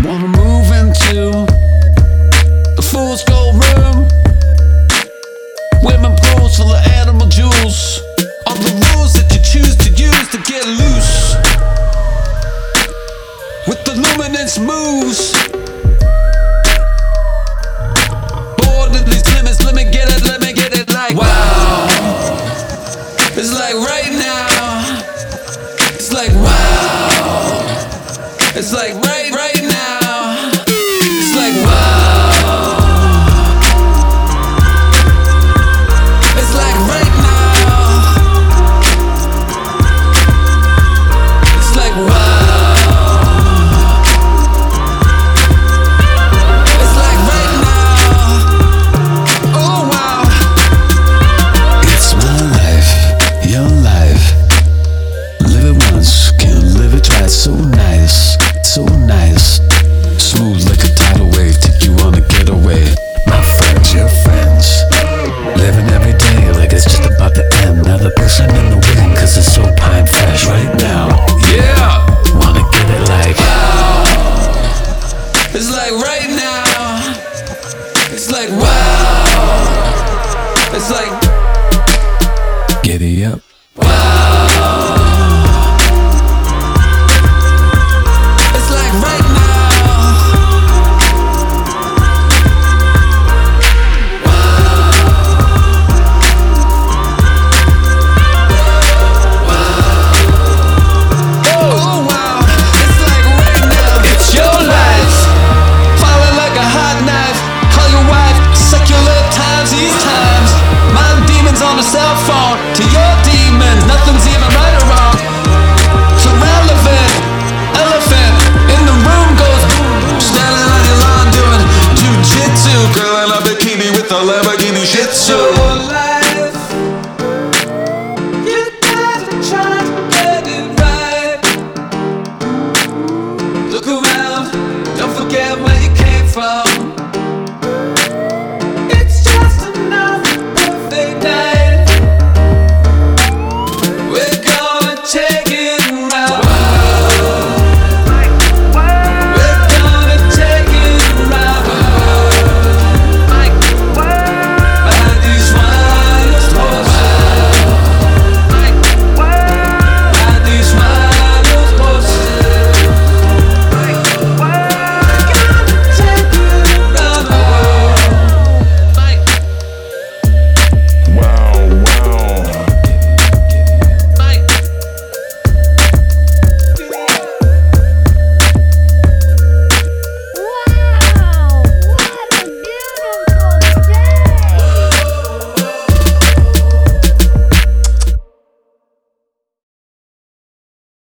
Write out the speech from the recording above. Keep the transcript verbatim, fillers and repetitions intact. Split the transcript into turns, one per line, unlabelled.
Wanna move into the fool's gold room. Women pros full of animal jewels. All the rules that you choose to use to get loose. With the luminance moves. Bored of these limits, let me get it, let me get it like wow. It's like right now. It's like wow. It's like right, right now.